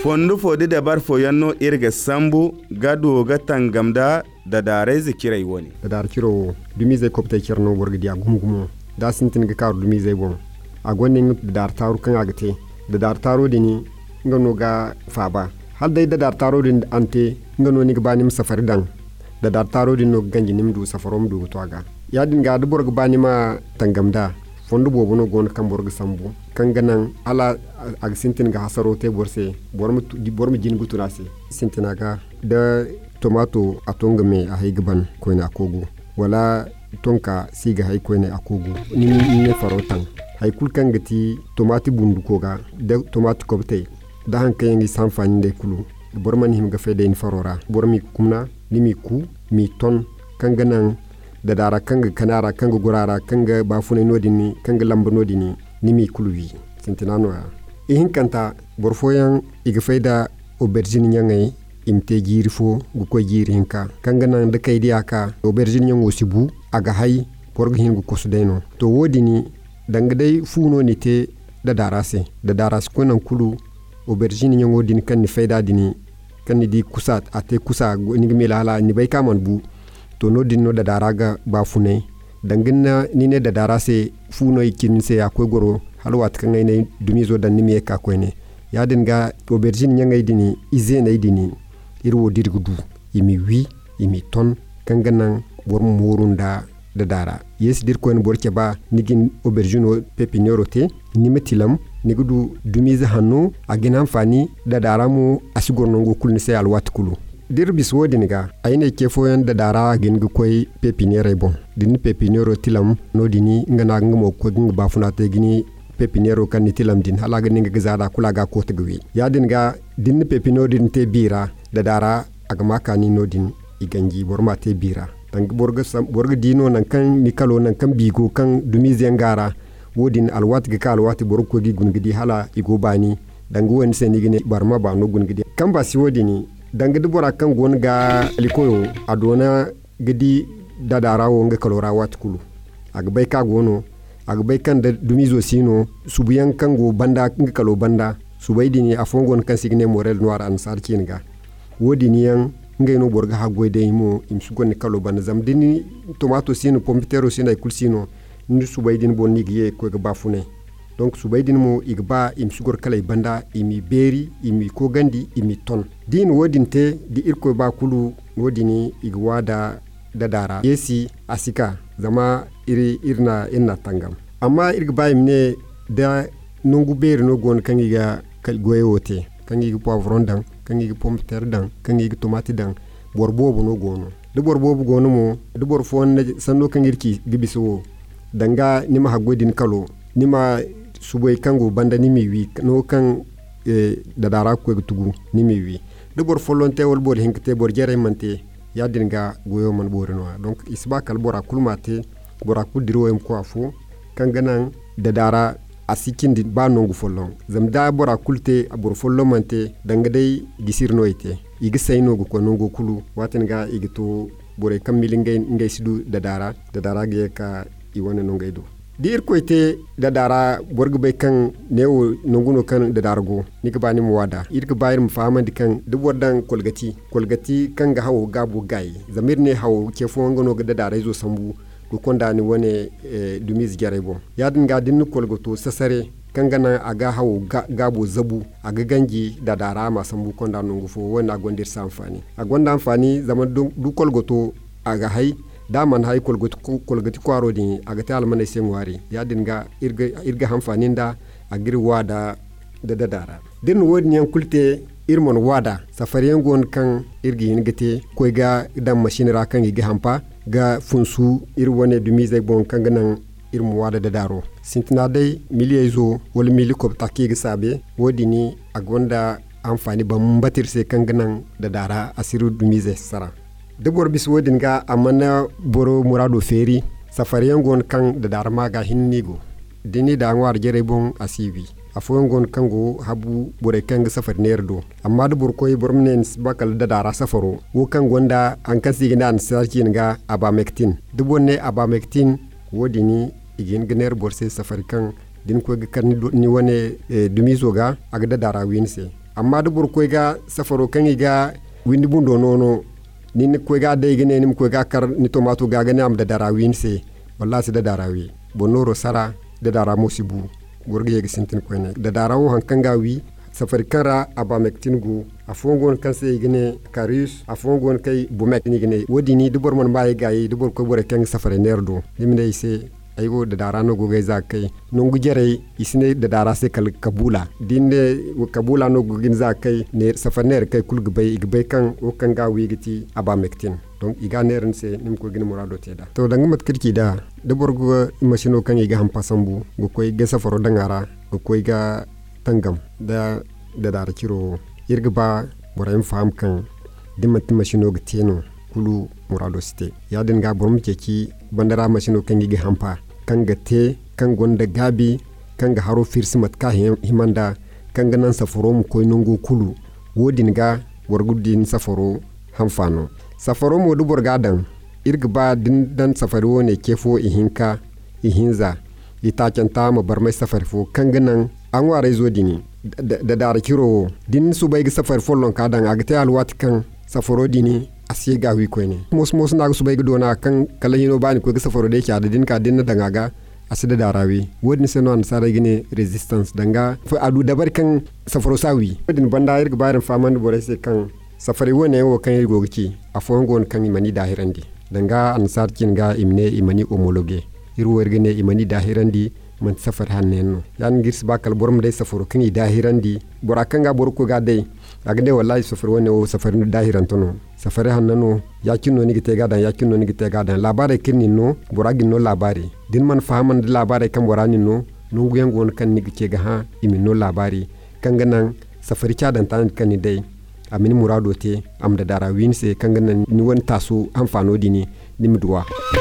Fondu fodi da bar foyanno irga sambu gado ga tangamda da dare zikirai wani. Da dar kiro dumize kopte kirno borga dia gumgumo. Da sintin ga kar dumize bon. A gwanin da dar taru kan agate. Da dar taro dini ngano ga faba. Hal dai da dar taro din ante ngano ni ga banim safari dan. Da dar taro din no ganji nimdu safarom du toaga. Ya din ga da borga banima tangamda. Fondu bobo no gon kan borga sambu. Kan ganan ala ag sintin ga hasaro te borse bormu jin guturase. Sintina ga da tomato atonga me a haigaban koina akogo. Wala tonka siga hay koine akogo ni ne farotan hay kulkan gati tomati bundu koga de tomati kobte da hanka yangi sanfani de kulu borman him ga fede in farora bormi kumna nimi ku mi ton kanganan da dara kanga kanara kanga gurara kanga bafune nodini kanga lamba nodini nimi kuluwi sintinano ya ihinkanta borfoyan iga fayda aubergine nyangai imte jirifo gu ko jiri hinka kanganan da kaydi aka aubergine nyango sibu aga hay borgo hingu kosudeno to wodini dangdai funo ni te da darase ko nan kulu aubergine nyango din kan ni fayda dini kan ni di kusat ate kusa ni gmela hala ni bay kaman bu to no din no da daraga bafune dangina ni ne da darase funo ikin se akoy goro halwat kan ne dumizo dan ni me ka ko ne ya dinga aubergine nyanga dini izena dini irwo dirgudu imi wi imi ton kanganan bor morunda da dara yes dir ko en borke ba nigin aubergine pepinero te ni metilam nigudu dumize hanno aginan fani da dara mu asigorno ngo kulni se alwat kulu dir biswodi niga ayne kefoyan da dara gin gu koy pepinere bon din pepinero tilam no dini ngana ngmo ko ging bafuna te gini pepinero kan ni tilam din halaga ninga gazada kulaga ko tegwi ya dinga din pepinero din te bira da dara agama kani no din iganji borma te bira dan borga dino nan kan mikalo nan kan bigo kan dumize ngara wodin alwat ga kalwati borko gi gungidi hala igo bani dangu wani sen igine barma ba no gungidi kan basi wodini dangidi bora kan gon ga likoyo adona gidi dadara wo nga kalora wat kulu agbay ka gono agbay kan da dumizo sino subuyan kan go banda nga kalo banda subay dini afongon kan signe morel noir ansar kinga wodini yan ngay no borga ha goyde mo im sugon kalo banda zam dini tomato sino pompitero sino kul sino ni subay din bon nigiye ko ga bafune donc subay din mo igba im sugor kala banda imi beri imi ko gandi imi ton din wodinte di irko ba kulu wodini igwada dadara yesi asika zama irna inna tangam amma irgba imne da nungu beri no gon kangiga kal goyote kangiga poivron dan kangiga pomme terre dan kangiga tomate dan borbobu no gono de borbobu gono mo de bor fon sanno kangirki gibiso danga nima hagodin kalo nima suboy kango banda nimi wi no kan dadara ko tugu nimi wi de bor folonte wol bor hinkte bor jere mante ya dinga goyo man borino donc isba kal bora kulmate bora ku diro em ko afu kanganan dadara asikindi ba nongu follon zamda bora kulte abor follo mante danga dai gisirno ite igi sayno ko nongo kulu watenga igito bore kammilinge ngay sidu dadara ge ka iwane no ngaydo dir ko ite dadara borgo be kan newo nonguno kan dadara go ni ka bani mu wada irka bayir mu famandi kan de bodan kolgati kan ga hawo gabu gai zamir ne hawo ke fo ngono ga dadara zo sambu ko kondani wone dumiz jare bon yadin ga din kolgoto sasare kan gana aga hawo gabu zabu aga ganji dadara ma sambu konda nongu fo wona gondir samfani agonda amfani zaman du kolgoto aga hay daman hay kolgati kwaro din aga ta almana sengwari ya dinga irga hamfaninda agir wada da dadara din wodin yan kulte irmon wada safariyan gon kan irgi hingate ko ga dan machine ra kan gi hampa ga funsu irwane dumize bon kan ganan irmu wada da daro sintina dai miliyezo wal miliko take ga sabe wodini agonda amfani ban batirse kan ganan da dara asiru dumize sara debor bis wodin ga amana boro murado feri safariyan gon kan da darma ga hinnigo dini da ngwar jere bon asibi afon gon kango habu bore kan ga safar nerdo amma da bor koy bormnen bakal da dara safaro wo kan gonda an kan sigina an sarkin ga abamectin dubonne abamectin wodini igin gner borse safar kan din ko ga kan ni wone dumizo ga aga da dara winse amma da bor ko ga safaro kan ga windi bundo nono ni ko ga dai gine ni ko ga kar ni tomato ga gane am da darawin se wallahi da darawi bonoro sara da dara musibu gorge yegi sintin ko ne da darawo hankan ga wi safari kara aba mektingu a fongon kan sai gine karis a fongon kai bumek ni gine wodi ni dubor man baye gayi dubor ko bore kan safari nerdo nimne ise aygo da dara no goge zakai non gujere isine da dara sai kal kabula dinde kabula no gogin zakai ne safaner kai kul gbe kan o kan ga wi giti aba mektin donc iga nerin se nim ko gine murado teda to danga mat kirki da dubor go machino kan iga ham pasambu go koy ge safaro dangara go koy ga tangam da dara kiro irga ba borayin faham kan dimati machino ga teno kulu murado site ya dinga borum keki bandara machino kan gi hampa kan ga te kan gonda gabi kan ga haro firsimat ka himanda kan ga nan safaro mu koy nongo kulu wodin ga wargudin safaro hamfano safaro mo du borgadan irga ba din dan safaro ne kefo ihinka ihinza itacanta ma barmai safari fo kan ga nan an ware zo dini da dara kiro din su bai ga safar follon kadan agate alwat kan safaro dini asiye ga wi ko ne mos na su bai ga dona kan kala hino bani ko ga safaro de kya da din ka din da ga asida darawi wodin se non sara gine resistance danga fa adu dabar kan safaro sawi wodin banda irga bayan faman bore se kan safari wone wo kan irgo ki afongon kan imani dahirandi danga ansar kin ga imne imani homologue irwo ergene imani dahirandi man safar hanneno yan girs bakal borom dai safaro kan dahirandi bora kan ga borko ga dai agde wallahi safar woni o safar ni dahiran tono safar hannano yakinno ni gite ga dan labare kinni no bora ginno labari din man fahaman labare kan borani no nungu yangon kan ni gite ga ha iminno labari kan ganan safari cadan tan kan ni dai amini murado te am da dara winse kan ganan ni won taso amfano dini nimduwa